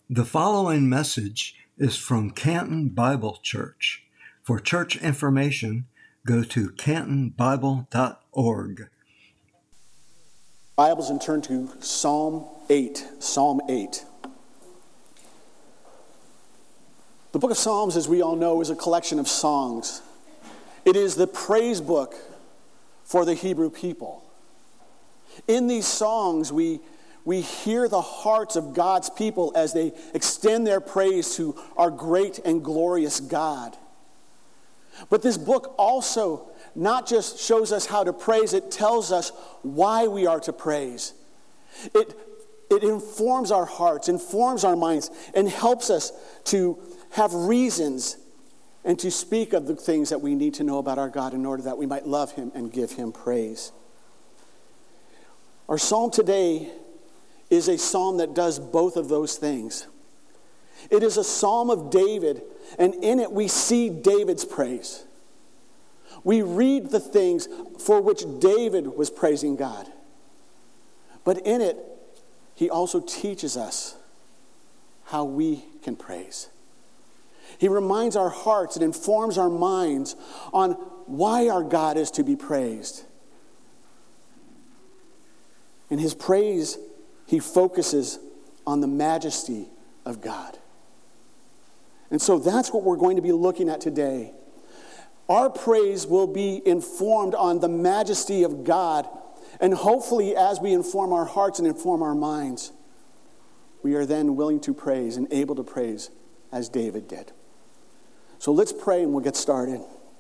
The following message is from Canton Bible Church. For church information, go to cantonbible.org. Bibles and turn to Psalm 8. Psalm 8. The book of Psalms, as we all know, is a collection of songs. It is the praise book for the Hebrew people. In these songs, we hear the hearts of God's people as they extend their praise to our great and glorious God. But this book also not just shows us how to praise, it tells us why we are to praise. It informs our hearts, informs our minds, and helps us to have reasons and to speak of the things that we need to know about our God in order that we might love Him and give Him praise. Our psalm today is a psalm that does both of those things. It is a psalm of David, and in it we see David's praise. We read the things for which David was praising God. But in it, he also teaches us how we can praise. He reminds our hearts and informs our minds on why our God is to be praised. In his praise, he focuses on the majesty of God. And so that's what we're going to be looking at today. Our praise will be informed on the majesty of God. And hopefully, as we inform our hearts and inform our minds, we are then willing to praise and able to praise as David did. So let's pray and we'll get started.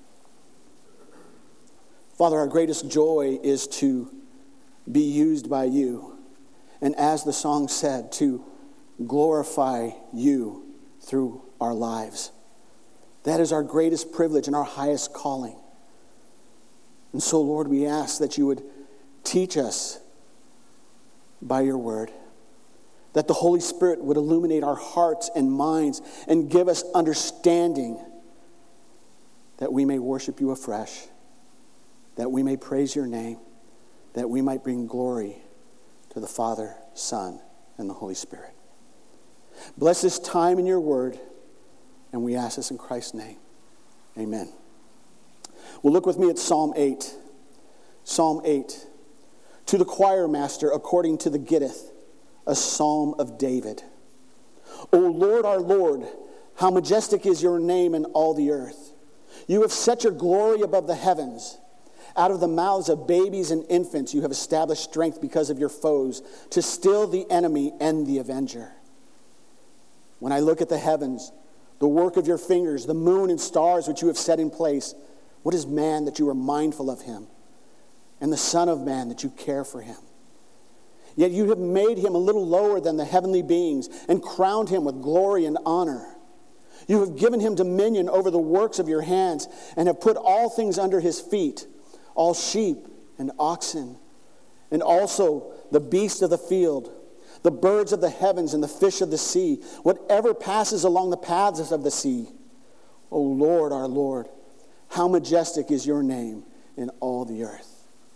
Father, our greatest joy is to be used by you. And as the song said, to glorify you through our lives. That is our greatest privilege and our highest calling. And so, Lord, we ask that you would teach us by your word. That the Holy Spirit would illuminate our hearts and minds and give us understanding that we may worship you afresh, that we may praise your name, that we might bring glory to the Father, Son, and the Holy Spirit. Bless this time in your word, and we ask this in Christ's name. Amen. Well, look with me at Psalm 8. Psalm 8. To the choir master, according to the Gittith, a psalm of David. O Lord, our Lord, how majestic is your name in all the earth. You have set your glory above the heavens. Out of the mouths of babies and infants you have established strength because of your foes, to still the enemy and the avenger. When I look at the heavens, the work of your fingers, the moon and stars which you have set in place, what is man that you are mindful of him, and the Son of Man that you care for him? Yet you have made him a little lower than the heavenly beings and crowned him with glory and honor. You have given him dominion over the works of your hands and have put all things under his feet, all sheep and oxen, and also the beasts of the field, the birds of the heavens and the fish of the sea, whatever passes along the paths of the sea. O Lord, our Lord, how majestic is your name in all the earth.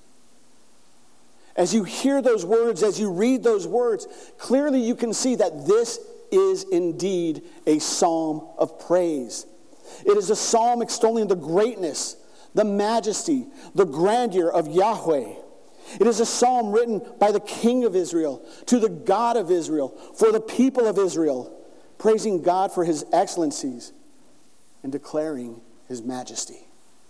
As you hear those words, as you read those words, clearly you can see that this is indeed a psalm of praise. It is a psalm extolling the greatness, the majesty, the grandeur of Yahweh. It is a psalm written by the King of Israel, to the God of Israel, for the people of Israel, praising God for his excellencies and declaring his majesty.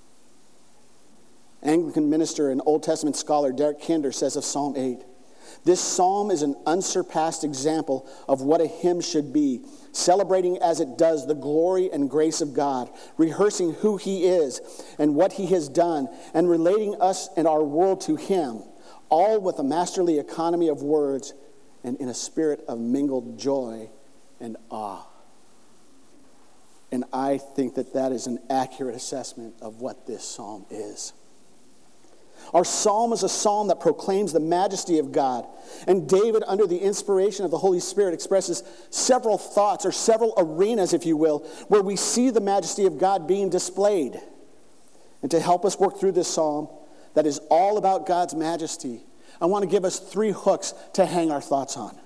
Anglican minister and Old Testament scholar Derek Kinder says of Psalm 8, this psalm is an unsurpassed example of what a hymn should be, celebrating as it does the glory and grace of God, rehearsing who he is and what he has done, and relating us and our world to him, all with a masterly economy of words and in a spirit of mingled joy and awe. And I think that that is an accurate assessment of what this psalm is. Our psalm is a psalm that proclaims the majesty of God. And David, under the inspiration of the Holy Spirit, expresses several thoughts, or several arenas, if you will, where we see the majesty of God being displayed. And to help us work through this psalm that is all about God's majesty, I want to give us 3 hooks to hang our thoughts on.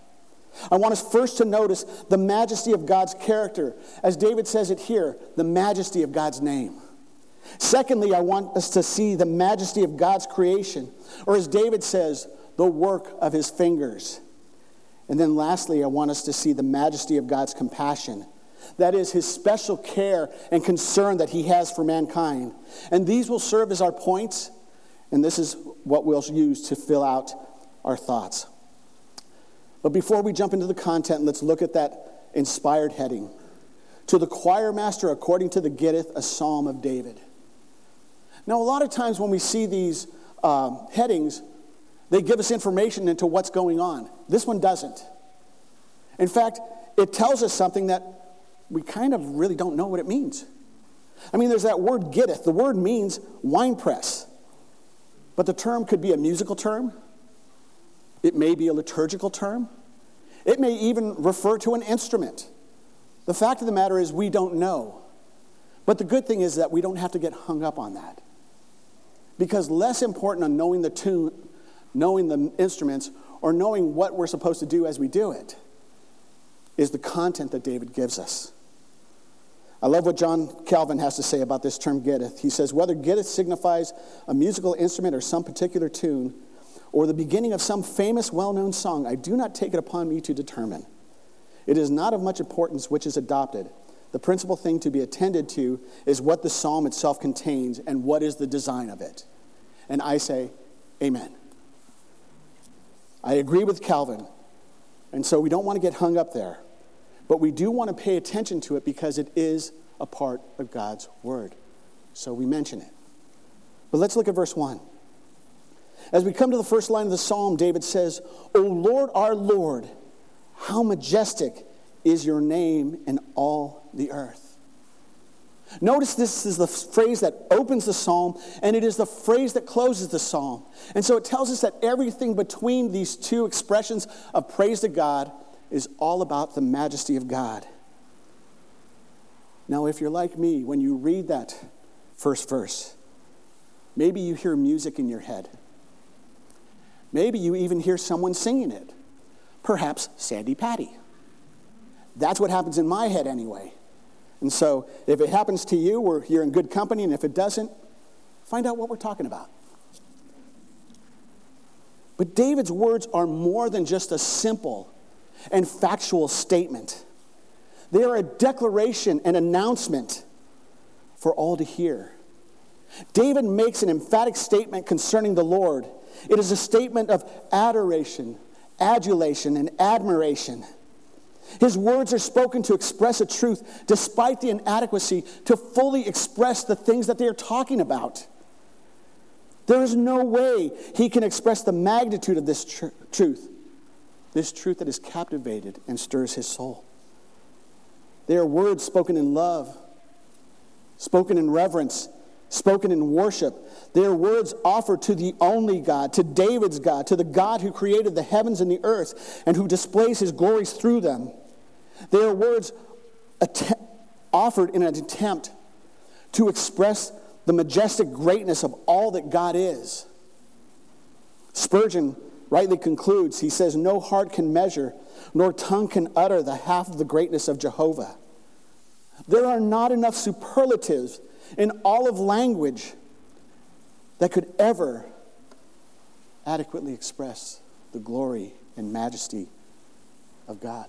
I want us first to notice the majesty of God's character. As David says it here, the majesty of God's name. Secondly, I want us to see the majesty of God's creation, or as David says, the work of his fingers. And then lastly, I want us to see the majesty of God's compassion. That is his special care and concern that he has for mankind. And these will serve as our points, and this is what we'll use to fill out our thoughts. But before we jump into the content, let's look at that inspired heading. To the choir master, according to the Gittith, a psalm of David. Now, a lot of times when we see these headings, they give us information into what's going on. This one doesn't. In fact, it tells us something that we kind of really don't know what it means. I mean, there's that word Gittith. The word means wine press. But the term could be a musical term. It may be a liturgical term. It may even refer to an instrument. The fact of the matter is we don't know. But the good thing is that we don't have to get hung up on that. Because less important than knowing the tune, knowing the instruments, or knowing what we're supposed to do as we do it, is the content that David gives us. I love what John Calvin has to say about this term Gittith. He says, whether Gittith signifies a musical instrument or some particular tune, or the beginning of some famous, well-known song, I do not take it upon me to determine. It is not of much importance which is adopted. The principal thing to be attended to is what the psalm itself contains and what is the design of it. And I say, amen. I agree with Calvin. And so we don't want to get hung up there. But we do want to pay attention to it because it is a part of God's word. So we mention it. But let's look at verse 1. As we come to the first line of the psalm, David says, O Lord, our Lord, how majestic is your name in all the earth. Notice this is the phrase that opens the psalm, and it is the phrase that closes the psalm. And so it tells us that everything between these two expressions of praise to God is all about the majesty of God. Now, if you're like me, when you read that first verse, maybe you hear music in your head. Maybe you even hear someone singing it. Perhaps Sandy Patty. That's what happens in my head anyway. And so if it happens to you, you're in good company, and if it doesn't, find out what we're talking about. But David's words are more than just a simple and factual statement. They are a declaration, an announcement for all to hear. David makes an emphatic statement concerning the Lord. It is a statement of adoration, adulation, and admiration. His words are spoken to express a truth despite the inadequacy to fully express the things that they are talking about. There is no way he can express the magnitude of this truth that is captivated and stirs his soul. They are words spoken in love, spoken in reverence, spoken in worship. They are words offered to the only God, to David's God, to the God who created the heavens and the earth and who displays his glories through them. They are words offered in an attempt to express the majestic greatness of all that God is. Spurgeon rightly concludes, he says, no heart can measure, nor tongue can utter the half of the greatness of Jehovah. There are not enough superlatives in all of language that could ever adequately express the glory and majesty of God.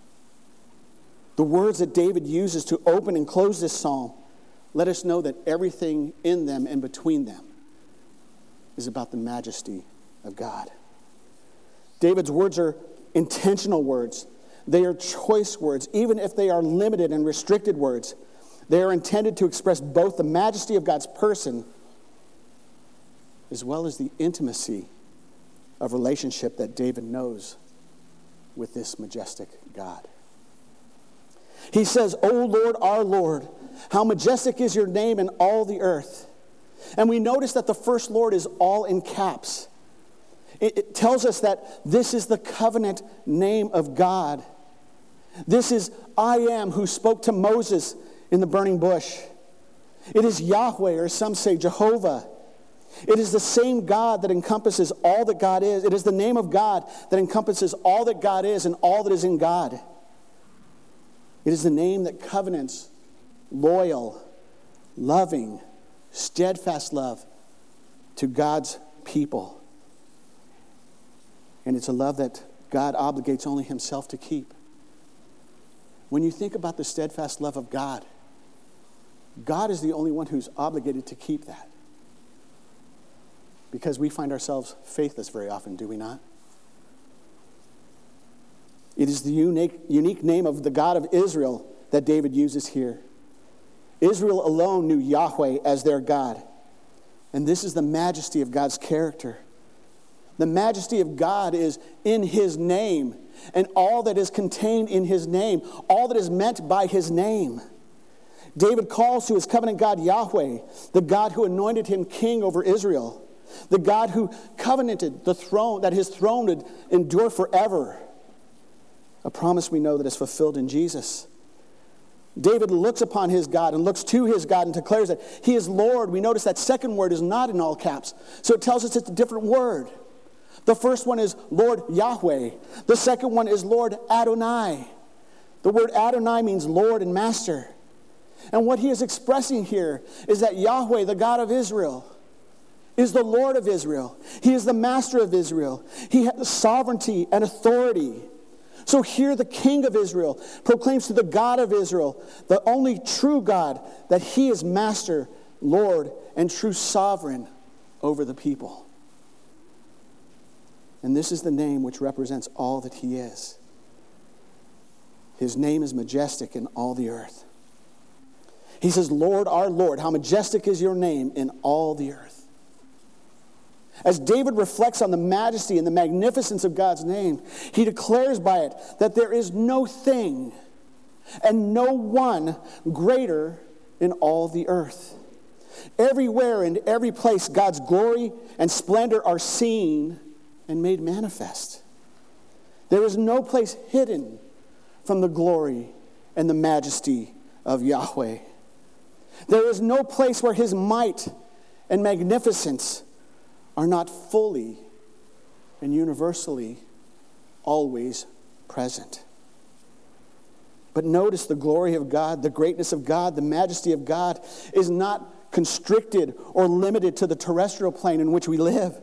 The words that David uses to open and close this psalm let us know that everything in them and between them is about the majesty of God. David's words are intentional words. They are choice words, even if they are limited and restricted words. They are intended to express both the majesty of God's person as well as the intimacy of relationship that David knows with this majestic God. He says, O Lord, our Lord, how majestic is your name in all the earth. And we notice that the first Lord is all in caps. It tells us that this is the covenant name of God. This is I am who spoke to Moses in the burning bush. It is Yahweh, or some say Jehovah. It is the same God that encompasses all that God is. It is the name of God that encompasses all that God is and all that is in God. It is the name that covenants loyal, loving, steadfast love to God's people. And it's a love that God obligates only himself to keep. When you think about the steadfast love of God, God is the only one who's obligated to keep that. Because we find ourselves faithless very often, do we not? It is the unique name of the God of Israel that David uses here. Israel alone knew Yahweh as their God. And this is the majesty of God's character. The majesty of God is in his name, and all that is contained in his name, all that is meant by his name. David calls to his covenant God Yahweh, the God who anointed him king over Israel, the God who covenanted the throne, that his throne would endure forever. A promise we know that is fulfilled in Jesus. David looks upon his God and looks to his God and declares that he is Lord. We notice that second word is not in all caps, so it tells us it's a different word. The first one is Lord Yahweh. The second one is Lord Adonai. The word Adonai means Lord and Master. And what he is expressing here is that Yahweh, the God of Israel, is the Lord of Israel. He is the Master of Israel. He has sovereignty and authority. So here the King of Israel proclaims to the God of Israel, the only true God, that he is Master, Lord, and true sovereign over the people. And this is the name which represents all that he is. His name is majestic in all the earth. He says, Lord, our Lord, how majestic is your name in all the earth. As David reflects on the majesty and the magnificence of God's name, he declares by it that there is no thing and no one greater in all the earth. Everywhere and every place, God's glory and splendor are seen and made manifest. There is no place hidden from the glory and the majesty of Yahweh. There is no place where his might and magnificence are not fully and universally always present. But notice the glory of God, the greatness of God, the majesty of God is not constricted or limited to the terrestrial plane in which we live.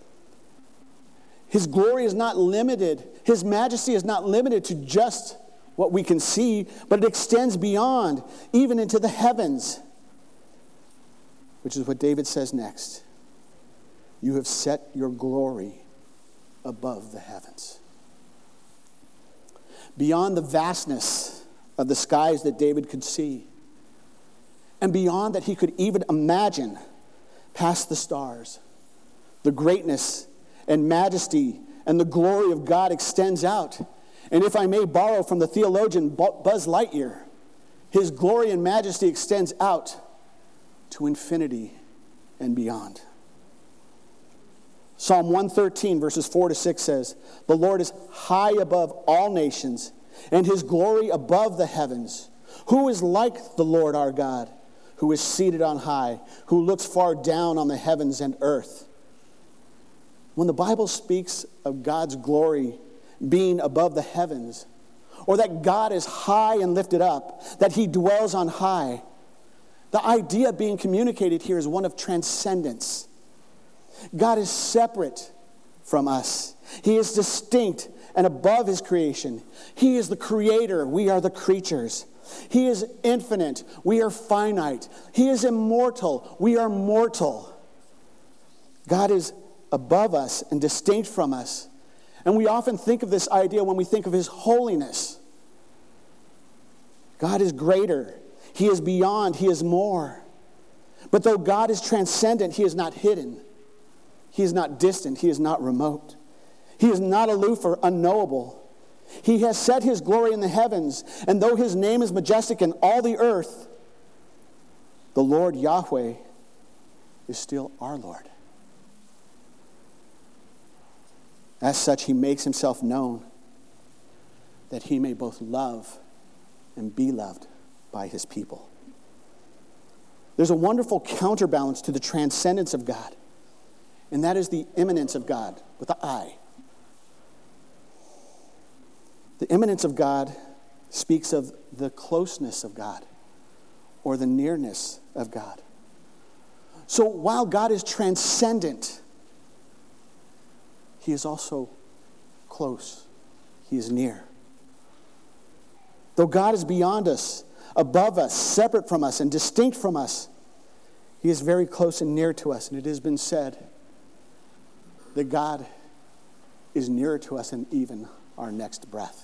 His glory is not limited. His majesty is not limited to just what we can see, but it extends beyond, even into the heavens. Which is what David says next. You have set your glory above the heavens. Beyond the vastness of the skies that David could see, and beyond that he could even imagine, past the stars, the greatness and majesty and the glory of God extends out. And if I may borrow from the theologian Buzz Lightyear, his glory and majesty extends out to infinity and beyond. Psalm 113 verses 4-6 says, the Lord is high above all nations, and his glory above the heavens. Who is like the Lord our God, who is seated on high, who looks far down on the heavens and earth? When the Bible speaks of God's glory being above the heavens, or that God is high and lifted up, that he dwells on high, the idea being communicated here is one of transcendence. God is separate from us. He is distinct and above his creation. He is the creator. We are the creatures. He is infinite. We are finite. He is immortal. We are mortal. God is above us and distinct from us. And we often think of this idea when we think of his holiness. God is greater. He is beyond. He is more. But though God is transcendent, he is not hidden. He is not distant. He is not remote. He is not aloof or unknowable. He has set his glory in the heavens, and though his name is majestic in all the earth, the Lord Yahweh is still our Lord. As such, he makes himself known that he may both love and be loved by his people. There's a wonderful counterbalance to the transcendence of God. And that is the immanence of God with the I. The immanence of God speaks of the closeness of God or the nearness of God. So while God is transcendent, he is also close. He is near. Though God is beyond us, above us, separate from us, and distinct from us, he is very close and near to us. And it has been said that God is nearer to us than even our next breath.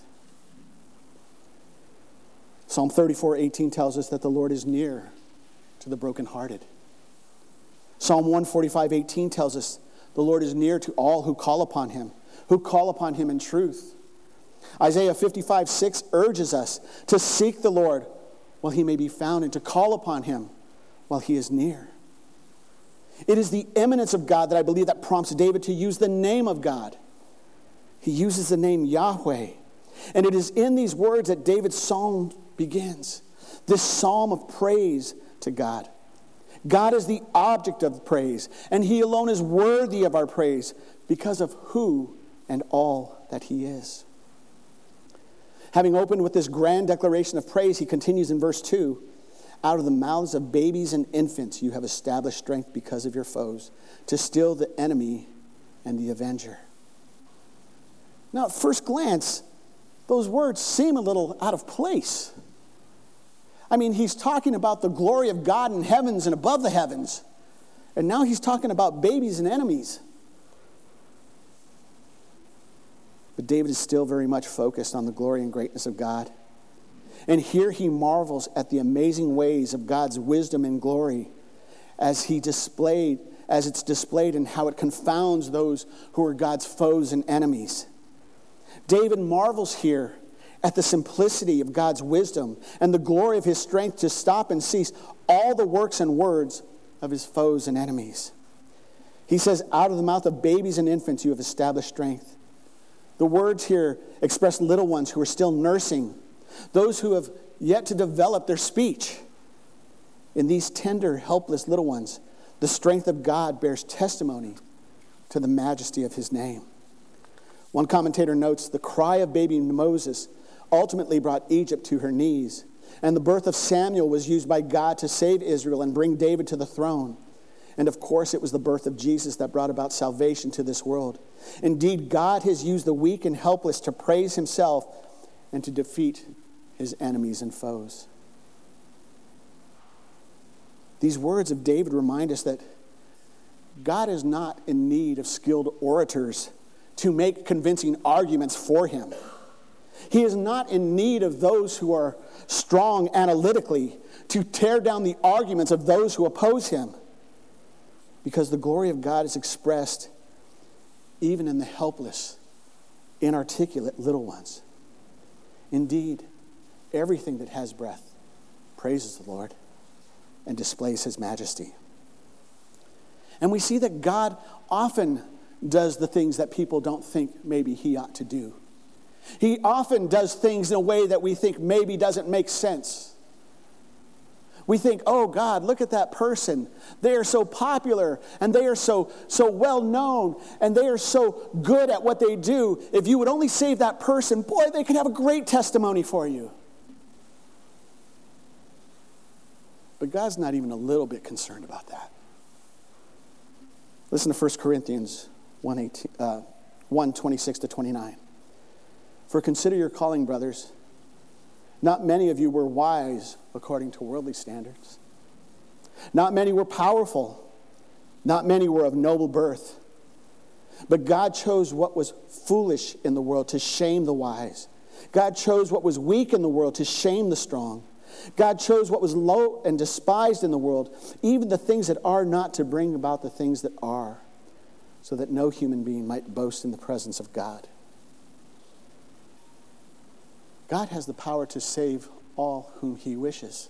Psalm 34:18 tells us that the Lord is near to the brokenhearted. Psalm 145:18 tells us the Lord is near to all who call upon him in truth. Isaiah 55:6 urges us to seek the Lord while he may be found and to call upon him while he is near. It is the immanence of God that I believe that prompts David to use the name of God. He uses the name Yahweh. And it is in these words that David's psalm begins. This psalm of praise to God. God is the object of praise, and he alone is worthy of our praise because of who and all that he is. Having opened with this grand declaration of praise, he continues in verse 2, out of the mouths of babies and infants you have established strength because of your foes, to still the enemy and the avenger. Now, at first glance, those words seem a little out of place. I mean, he's talking about the glory of God in heavens and above the heavens. And now he's talking about babies and enemies. But David is still very much focused on the glory and greatness of God. And here he marvels at the amazing ways of God's wisdom and glory as it's displayed and how it confounds those who are God's foes and enemies. David marvels here at the simplicity of God's wisdom and the glory of his strength to stop and cease all the works and words of his foes and enemies. He says, out of the mouth of babies and infants you have established strength. The words here express little ones who are still nursing, those who have yet to develop their speech. In these tender, helpless little ones, the strength of God bears testimony to the majesty of his name. One commentator notes, the cry of baby Moses ultimately brought Egypt to her knees, and the birth of Samuel was used by God to save Israel and bring David to the throne. And of course, it was the birth of Jesus that brought about salvation to this world. Indeed, God has used the weak and helpless to praise himself and to defeat his enemies and foes. These words of David remind us that God is not in need of skilled orators to make convincing arguments for him. He is not in need of those who are strong analytically to tear down the arguments of those who oppose him. Because the glory of God is expressed even in the helpless, inarticulate little ones. Indeed, everything that has breath praises the Lord and displays his majesty. And we see that God often does the things that people don't think maybe he ought to do. He often does things in a way that we think maybe doesn't make sense. We think, oh God, look at that person. They are so popular and they are so well known and they are so good at what they do. If you would only save that person, boy, they could have a great testimony for you. But God's not even a little bit concerned about that. Listen to 1 Corinthians 1:26-29. For consider your calling, brothers. Not many of you were wise according to worldly standards. Not many were powerful. Not many were of noble birth. But God chose what was foolish in the world to shame the wise. God chose what was weak in the world to shame the strong. God chose what was low and despised in the world, even the things that are not, to bring about the things that are, so that no human being might boast in the presence of God. God has the power to save all whom he wishes.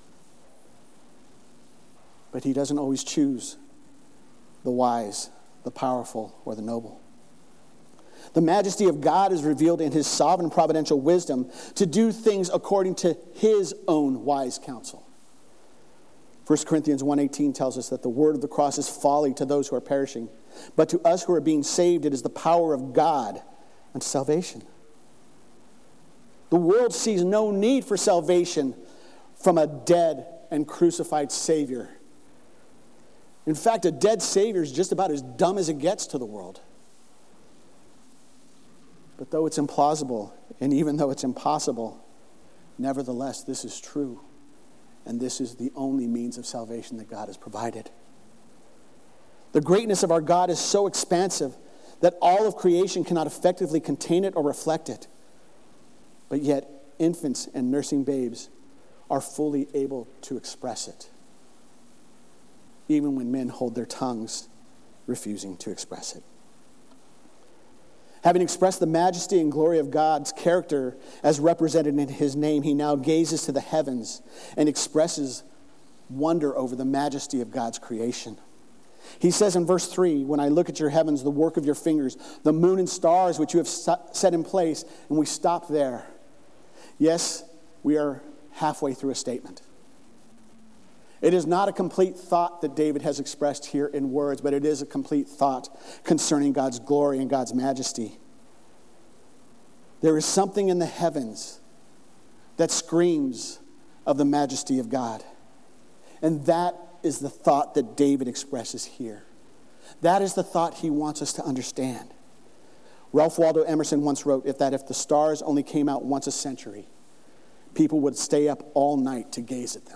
But he doesn't always choose the wise, the powerful, or the noble. The majesty of God is revealed in his sovereign providential wisdom to do things according to his own wise counsel. 1 Corinthians 1:18 tells us that the word of the cross is folly to those who are perishing, but to us who are being saved, it is the power of God unto salvation. The world sees no need for salvation from a dead and crucified Savior. In fact, a dead Savior is just about as dumb as it gets to the world. But though it's implausible, and even though it's impossible, nevertheless, this is true. And this is the only means of salvation that God has provided. The greatness of our God is so expansive that all of creation cannot effectively contain it or reflect it. But yet, infants and nursing babes are fully able to express it, even when men hold their tongues, refusing to express it. Having expressed the majesty and glory of God's character as represented in his name, he now gazes to the heavens and expresses wonder over the majesty of God's creation. He says in verse 3, when I look at your heavens, the work of your fingers, the moon and stars which you have set in place, and we stop there. Yes, we are halfway through a statement. It is not a complete thought that David has expressed here in words, but it is a complete thought concerning God's glory and God's majesty. There is something in the heavens that screams of the majesty of God. And that is the thought that David expresses here. That is the thought he wants us to understand. Ralph Waldo Emerson once wrote if the stars only came out once a century, people would stay up all night to gaze at them.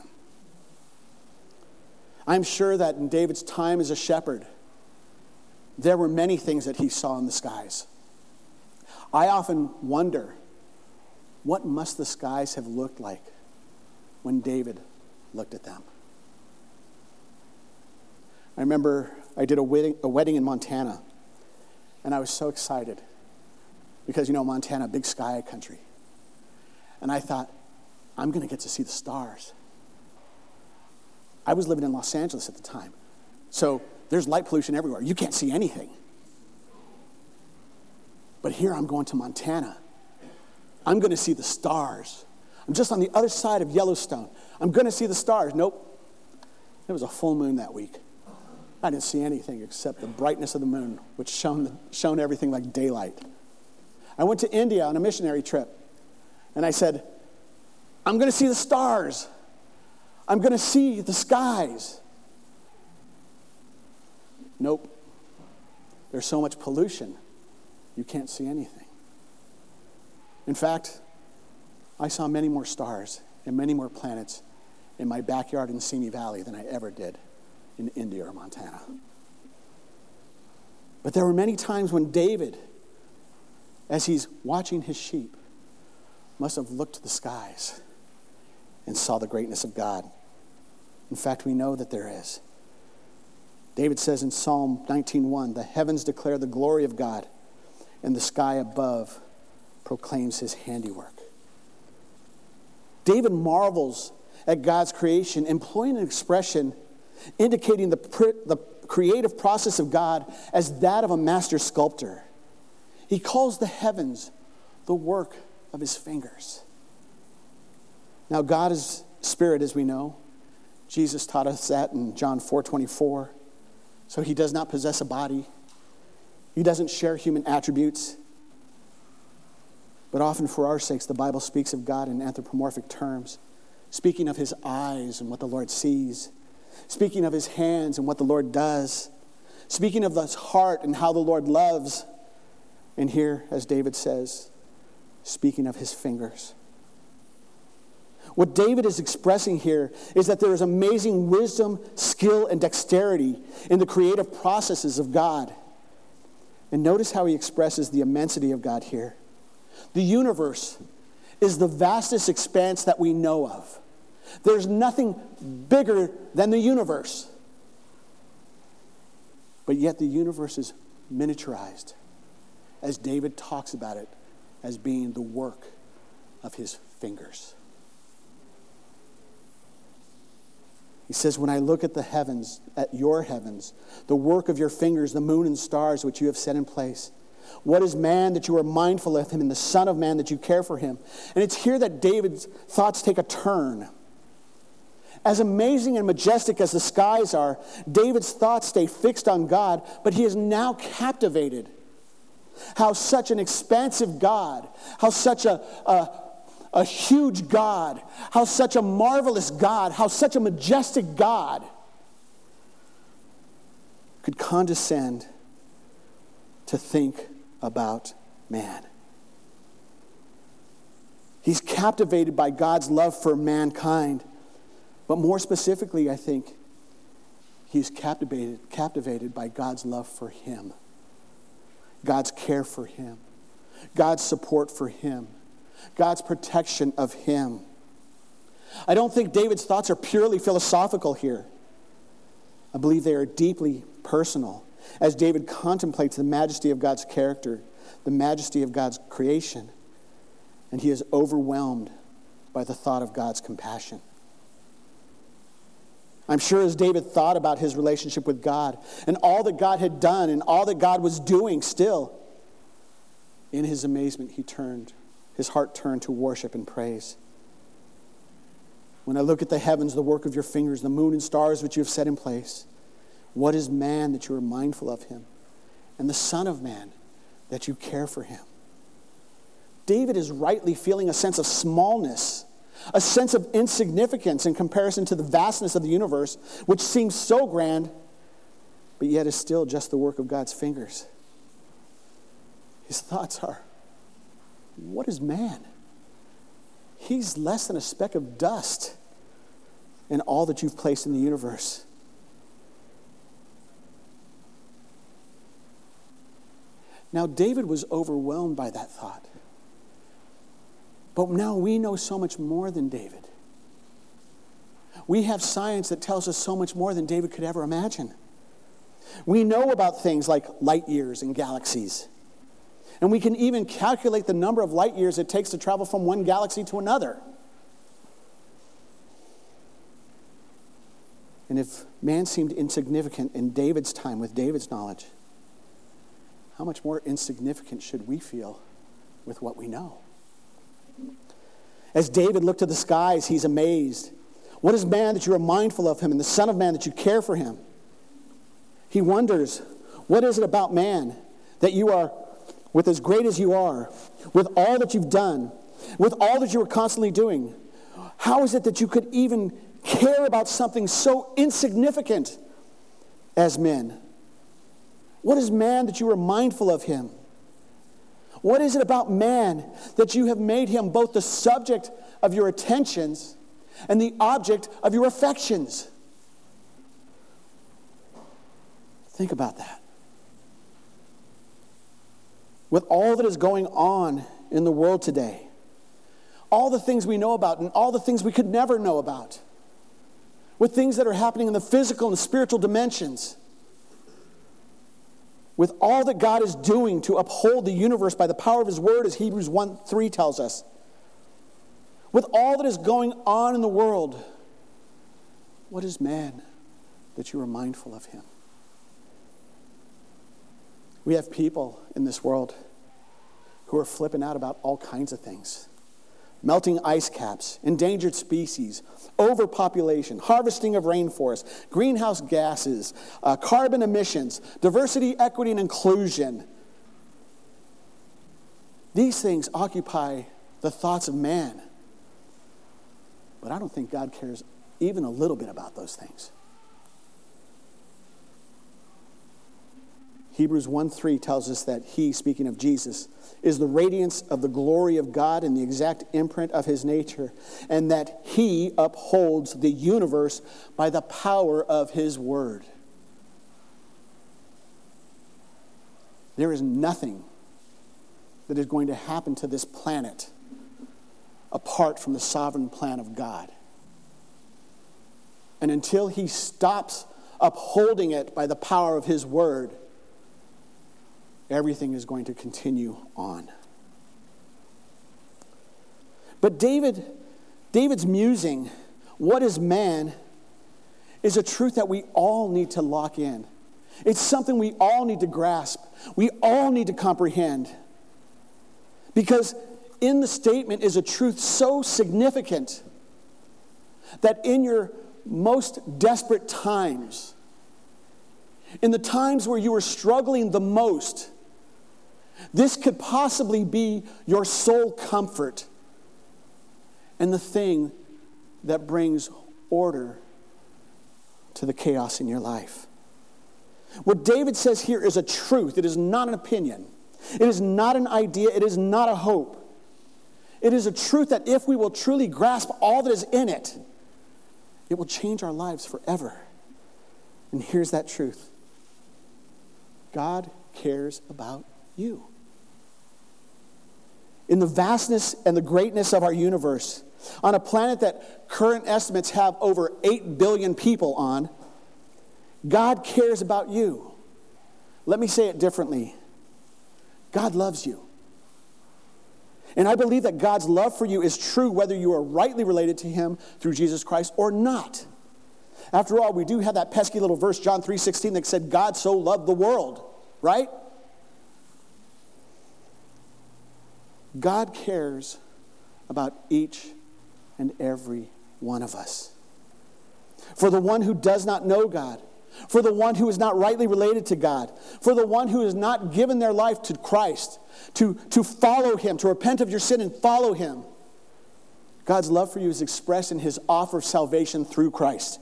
I'm sure that in David's time as a shepherd, there were many things that he saw in the skies. I often wonder, what must the skies have looked like when David looked at them? I remember I did a wedding in Montana, and I was so excited because, Montana, big sky country. And I thought, I'm going to get to see the stars. I was living in Los Angeles at the time. So there's light pollution everywhere. You can't see anything. But here I'm going to Montana. I'm going to see the stars. I'm just on the other side of Yellowstone. I'm going to see the stars. Nope. It was a full moon that week. I didn't see anything except the brightness of the moon, which shone everything like daylight. I went to India on a missionary trip. And I said, I'm going to see the stars. I'm going to see the skies. Nope. There's so much pollution, you can't see anything. In fact, I saw many more stars and many more planets in my backyard in Simi Valley than I ever did in India or Montana. But there were many times when David, as he's watching his sheep, must have looked to the skies and saw the greatness of God. In fact, we know that there is. David says in Psalm 19:1, the heavens declare the glory of God, and the sky above proclaims his handiwork. David marvels at God's creation, employing an expression indicating the creative process of God as that of a master sculptor. He calls the heavens the work of his fingers. Now, God is spirit, as we know. Jesus taught us that in John 4:24. So he does not possess a body. He doesn't share human attributes. But often for our sakes, the Bible speaks of God in anthropomorphic terms, speaking of his eyes and what the Lord sees, speaking of his hands and what the Lord does, speaking of his heart and how the Lord loves. And here, as David says, speaking of his fingers. What David is expressing here is that there is amazing wisdom, skill, and dexterity in the creative processes of God. And notice how he expresses the immensity of God here. The universe is the vastest expanse that we know of. There's nothing bigger than the universe. But yet the universe is miniaturized, as David talks about it as being the work of his fingers. He says, when I look at the heavens, at your heavens, the work of your fingers, the moon and stars which you have set in place. What is man that you are mindful of him, and the son of man that you care for him? And it's here that David's thoughts take a turn. As amazing and majestic as the skies are, David's thoughts stay fixed on God, but he is now captivated. How such an expansive God, how such a huge God, how such a marvelous God, how such a majestic God could condescend to think about man. He's captivated by God's love for mankind. But more specifically, I think, he's captivated by God's love for him. God's care for him. God's support for him. God's protection of him. I don't think David's thoughts are purely philosophical here. I believe they are deeply personal as David contemplates the majesty of God's character, the majesty of God's creation, and he is overwhelmed by the thought of God's compassion. I'm sure as David thought about his relationship with God and all that God had done and all that God was doing still, in his amazement, his heart turned to worship and praise. When I look at the heavens, the work of your fingers, the moon and stars which you have set in place, what is man that you are mindful of him? And the Son of Man that you care for him? David is rightly feeling a sense of smallness, a sense of insignificance in comparison to the vastness of the universe, which seems so grand, but yet is still just the work of God's fingers. His thoughts are, what is man? He's less than a speck of dust in all that you've placed in the universe. Now, David was overwhelmed by that thought. But now we know so much more than David. We have science that tells us so much more than David could ever imagine. We know about things like light years and galaxies. And we can even calculate the number of light years it takes to travel from one galaxy to another. And if man seemed insignificant in David's time with David's knowledge, how much more insignificant should we feel with what we know? As David looked to the skies, he's amazed. What is man that you are mindful of him, and the Son of Man that you care for him? He wonders, what is it about man that you are, with as great as you are, with all that you've done, with all that you are constantly doing, how is it that you could even care about something so insignificant as men? What is man that you are mindful of him? What is it about man that you have made him both the subject of your attentions and the object of your affections? Think about that. With all that is going on in the world today, all the things we know about and all the things we could never know about, with things that are happening in the physical and the spiritual dimensions, with all that God is doing to uphold the universe by the power of his word, as Hebrews 1:3 tells us. With all that is going on in the world, what is man that you are mindful of him? We have people in this world who are flipping out about all kinds of things. Melting ice caps, endangered species, overpopulation, harvesting of rainforests, greenhouse gases, carbon emissions, diversity, equity, and inclusion. These things occupy the thoughts of man. But I don't think God cares even a little bit about those things. Hebrews 1:3 tells us that he, speaking of Jesus, is the radiance of the glory of God and the exact imprint of his nature, and that he upholds the universe by the power of his word. There is nothing that is going to happen to this planet apart from the sovereign plan of God. And until he stops upholding it by the power of his word, everything is going to continue on. But David's musing, what is man, is a truth that we all need to lock in. It's something we all need to grasp. We all need to comprehend. Because in the statement is a truth so significant that in your most desperate times, in the times where you are struggling the most, this could possibly be your sole comfort and the thing that brings order to the chaos in your life. What David says here is a truth. It is not an opinion. It is not an idea. It is not a hope. It is a truth that if we will truly grasp all that is in it, it will change our lives forever. And here's that truth. God cares about you. In the vastness and the greatness of our universe, on a planet that current estimates have over 8 billion people on, God cares about you. Let me say it differently. God loves you. And I believe that God's love for you is true whether you are rightly related to him through Jesus Christ or not. After all, we do have that pesky little verse, John 3:16, that said, God so loved the world, right? God cares about each and every one of us. For the one who does not know God, for the one who is not rightly related to God, for the one who has not given their life to Christ, to follow him, to repent of your sin and follow him, God's love for you is expressed in his offer of salvation through Christ.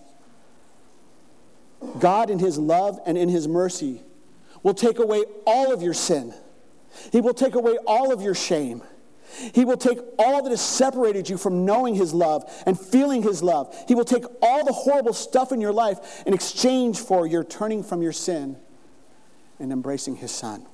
God in his love and in his mercy will take away all of your sin. He will take away all of your shame. He will take all that has separated you from knowing his love and feeling his love. He will take all the horrible stuff in your life in exchange for your turning from your sin and embracing his Son.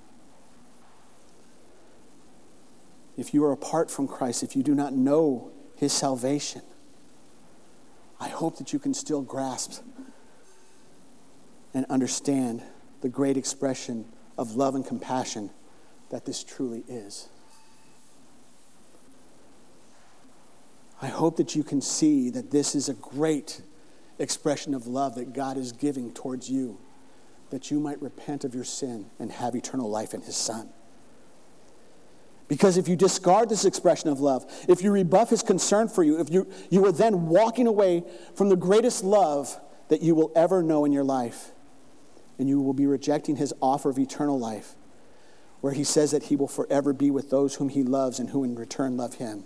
If you are apart from Christ, if you do not know his salvation, I hope that you can still grasp and understand the great expression of love and compassion that this truly is. I hope that you can see that this is a great expression of love that God is giving towards you, that you might repent of your sin and have eternal life in his Son. Because if you discard this expression of love, if you rebuff his concern for you, if you are then walking away from the greatest love that you will ever know in your life, and you will be rejecting his offer of eternal life, where he says that he will forever be with those whom he loves and who in return love him.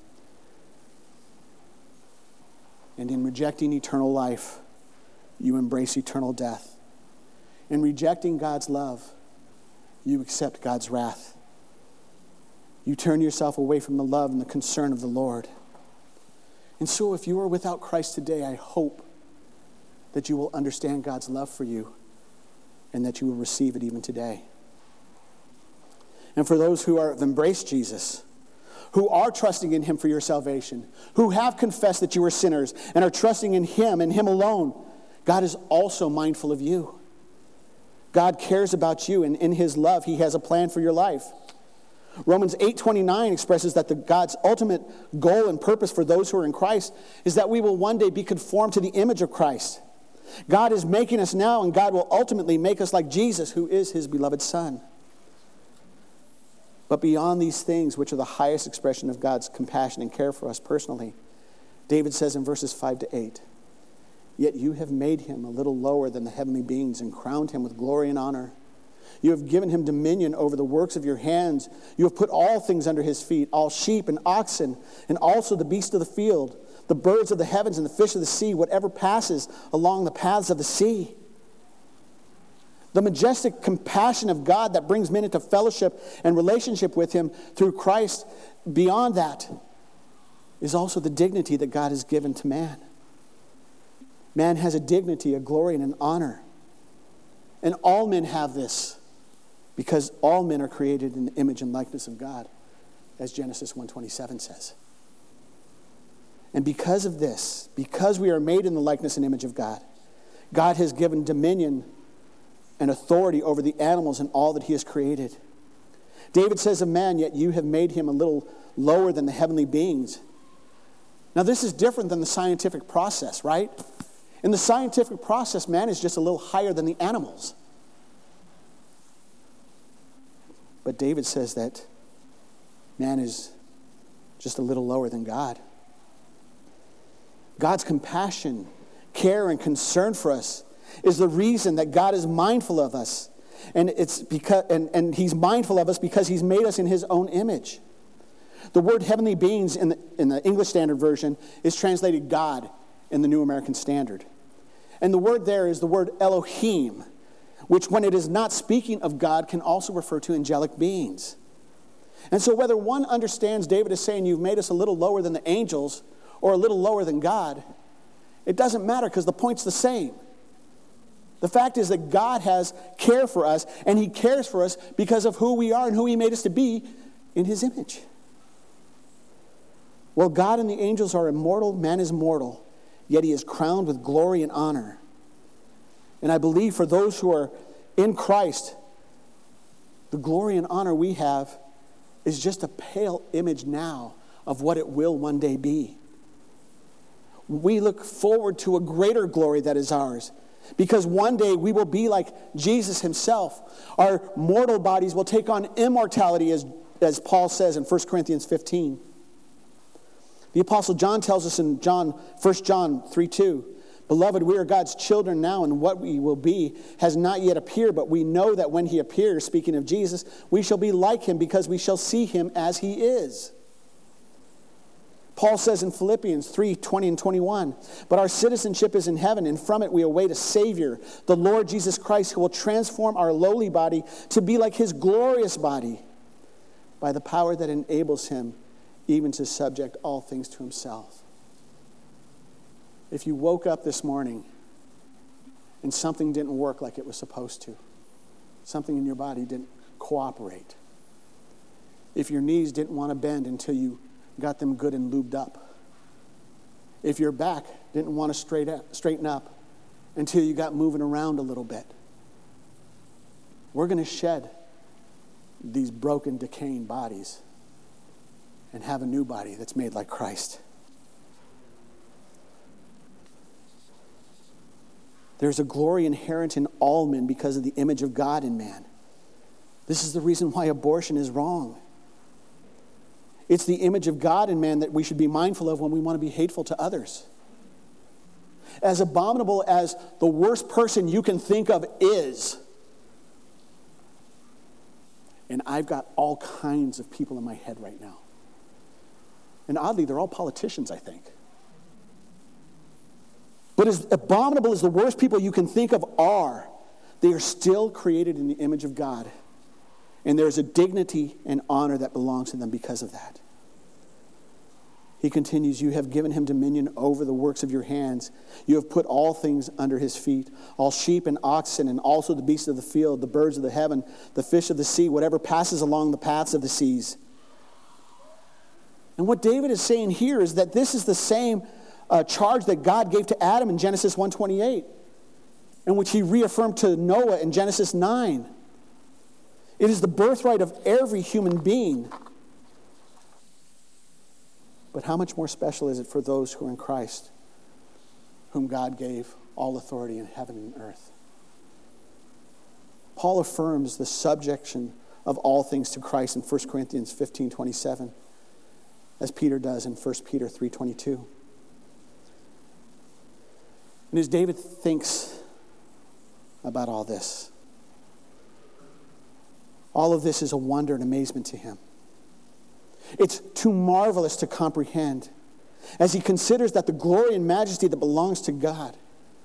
And in rejecting eternal life, you embrace eternal death. In rejecting God's love, you accept God's wrath. You turn yourself away from the love and the concern of the Lord. And so if you are without Christ today, I hope that you will understand God's love for you and that you will receive it even today. And for those who have embraced Jesus, who are trusting in him for your salvation, who have confessed that you are sinners and are trusting in him and him alone, God is also mindful of you. God cares about you, and in his love, he has a plan for your life. Romans 8:29 expresses that God's ultimate goal and purpose for those who are in Christ is that we will one day be conformed to the image of Christ. God is making us now, and God will ultimately make us like Jesus, who is his beloved Son. But beyond these things, which are the highest expression of God's compassion and care for us personally, David says in verses 5-8, "Yet you have made him a little lower than the heavenly beings and crowned him with glory and honor. You have given him dominion over the works of your hands. You have put all things under his feet, all sheep and oxen, and also the beasts of the field, the birds of the heavens and the fish of the sea, whatever passes along the paths of the sea." The majestic compassion of God that brings men into fellowship and relationship with him through Christ, beyond that, is also the dignity that God has given to man. Man has a dignity, a glory, and an honor. And all men have this because all men are created in the image and likeness of God, as Genesis 1:27 says. And because of this, because we are made in the likeness and image of God, God has given dominion and authority over the animals and all that he has created. David says of man, "Yet you have made him a little lower than the heavenly beings." Now this is different than the scientific process, right? In the scientific process, man is just a little higher than the animals. But David says that man is just a little lower than God. God's compassion care and concern for us is the reason that God is mindful of us. And it's because and he's mindful of us because he's made us in his own image. The word heavenly beings in the English Standard Version is translated God in the New American Standard. And the word there is the word Elohim, which when it is not speaking of God can also refer to angelic beings. And so whether one understands David is saying you've made us a little lower than the angels or a little lower than God, it doesn't matter because the point's the same. The fact is that God has care for us, and he cares for us because of who we are and who he made us to be in his image. While God and the angels are immortal, man is mortal, yet he is crowned with glory and honor. And I believe for those who are in Christ, the glory and honor we have is just a pale image now of what it will one day be. We look forward to a greater glory that is ours, because one day we will be like Jesus himself. Our mortal bodies will take on immortality, as Paul says in 1 Corinthians 15. The Apostle John tells us in 1 John 3:2, "Beloved, we are God's children now, and what we will be has not yet appeared, but we know that when he appears," speaking of Jesus, "we shall be like him because we shall see him as he is." Paul says in Philippians 3:20 and 21, "But our citizenship is in heaven, and from it we await a Savior, the Lord Jesus Christ, who will transform our lowly body to be like his glorious body by the power that enables him even to subject all things to himself." If you woke up this morning and something didn't work like it was supposed to, something in your body didn't cooperate, if your knees didn't want to bend until you got them good and lubed up, if your back didn't want to straighten up until you got moving around a little bit, we're going to shed these broken, decaying bodies and have a new body that's made like Christ. There's a glory inherent in all men because of the image of God in man. This is the reason why abortion is wrong. It's the image of God in man that we should be mindful of when we want to be hateful to others. As abominable as the worst person you can think of is, and I've got all kinds of people in my head right now. And oddly, they're all politicians, I think. But as abominable as the worst people you can think of are, they are still created in the image of God. And there's a dignity and honor that belongs to them because of that. He continues, "You have given him dominion over the works of your hands. You have put all things under his feet, all sheep and oxen, and also the beasts of the field, the birds of the heaven, the fish of the sea, whatever passes along the paths of the seas." And what David is saying here is that this is the same charge that God gave to Adam in Genesis 1:28, and which he reaffirmed to Noah in Genesis 9. It is the birthright of every human being. But how much more special is it for those who are in Christ, whom God gave all authority in heaven and earth? Paul affirms the subjection of all things to Christ in 1 Corinthians 15:27, as Peter does in 1 Peter 3:22. And as David thinks about all this, all of this is a wonder and amazement to him. It's too marvelous to comprehend as he considers that the glory and majesty that belongs to God,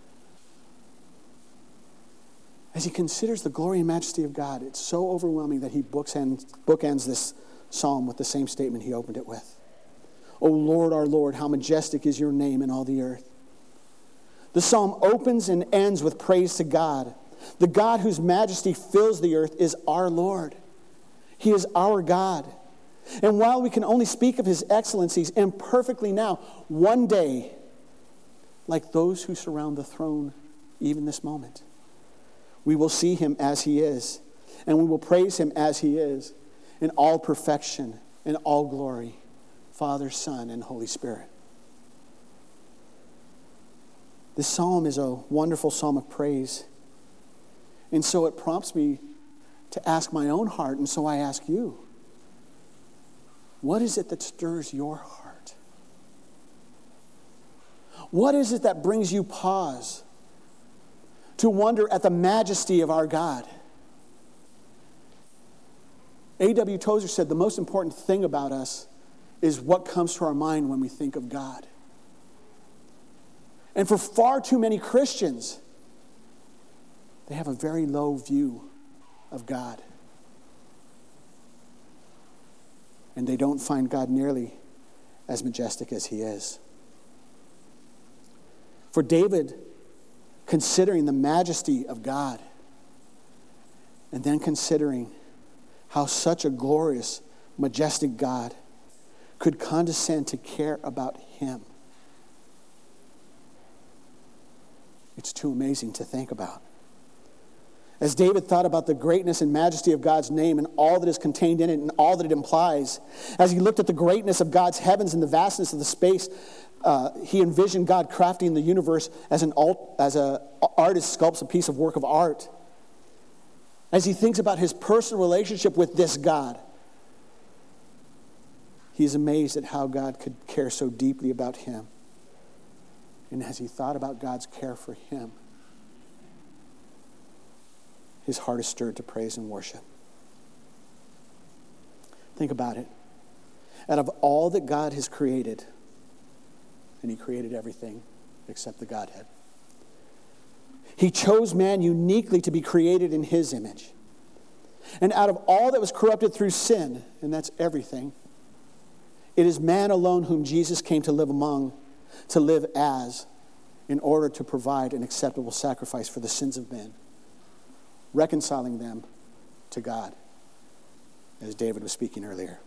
as he considers the glory and majesty of God, it's so overwhelming that he bookends this psalm with the same statement he opened it with. "O Lord, our Lord, how majestic is your name in all the earth." The psalm opens and ends with praise to God. The God whose majesty fills the earth is our Lord. He is our God. And while we can only speak of his excellencies imperfectly now, one day, like those who surround the throne even this moment, we will see him as he is, and we will praise him as he is in all perfection and all glory, Father, Son, and Holy Spirit. This psalm is a wonderful psalm of praise. And so it prompts me to ask my own heart, and so I ask you, what is it that stirs your heart? What is it that brings you pause to wonder at the majesty of our God? A.W. Tozer said the most important thing about us is what comes to our mind when we think of God. And for far too many Christians, they have a very low view of God. And they don't find God nearly as majestic as he is. For David, considering the majesty of God, and then considering how such a glorious, majestic God could condescend to care about him, it's too amazing to think about. As David thought about the greatness and majesty of God's name and all that is contained in it and all that it implies, as he looked at the greatness of God's heavens and the vastness of the space, he envisioned God crafting the universe as an artist sculpts a piece of work of art. As he thinks about his personal relationship with this God, he is amazed at how God could care so deeply about him. And as he thought about God's care for him, his heart is stirred to praise and worship. Think about it. Out of all that God has created, and he created everything except the Godhead, he chose man uniquely to be created in his image. And out of all that was corrupted through sin, and that's everything, it is man alone whom Jesus came to live among, to live as, in order to provide an acceptable sacrifice for the sins of men, reconciling them to God, as David was speaking earlier.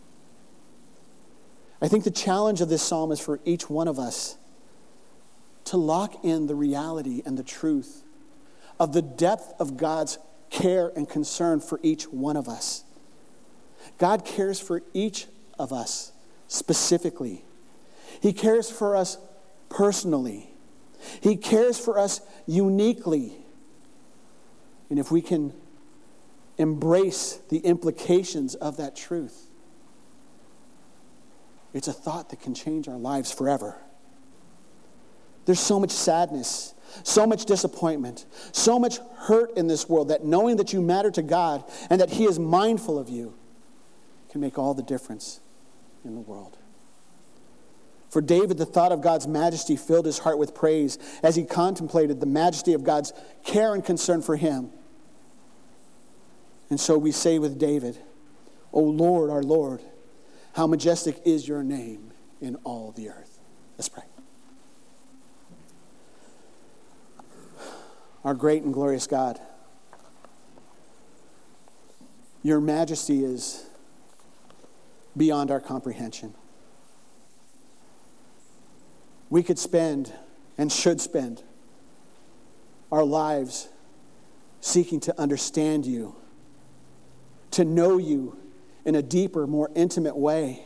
I think the challenge of this psalm is for each one of us to lock in the reality and the truth of the depth of God's care and concern for each one of us. God cares for each of us specifically. He cares for us personally. He cares for us uniquely. And if we can embrace the implications of that truth, it's a thought that can change our lives forever. There's so much sadness, so much disappointment, so much hurt in this world that knowing that you matter to God and that he is mindful of you can make all the difference in the world. For David, the thought of God's majesty filled his heart with praise as he contemplated the majesty of God's care and concern for him. And so we say with David, O Lord, our Lord, how majestic is your name in all the earth. Let's pray. Our great and glorious God, your majesty is beyond our comprehension. We could spend and should spend our lives seeking to understand you, to know you in a deeper, more intimate way.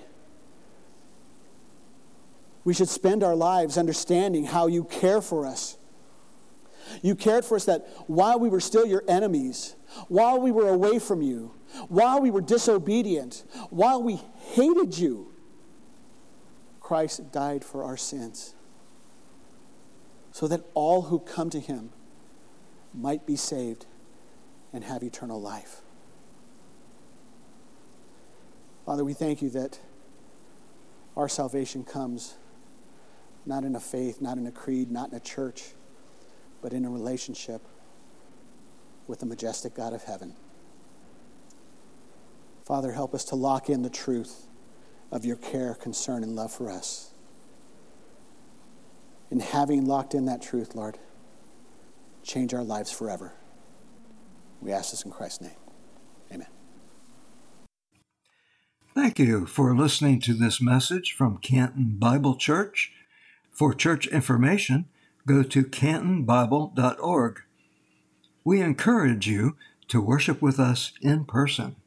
We should spend our lives understanding how you care for us. You cared for us that while we were still your enemies, while we were away from you, while we were disobedient, while we hated you, Christ died for our sins, so that all who come to him might be saved and have eternal life. Father, we thank you that our salvation comes not in a faith, not in a creed, not in a church, but in a relationship with the majestic God of heaven. Father, help us to lock in the truth of your care, concern, and love for us. And having locked in that truth, Lord, change our lives forever. We ask this in Christ's name. Amen. Thank you for listening to this message from Canton Bible Church. For church information, go to cantonbible.org. We encourage you to worship with us in person.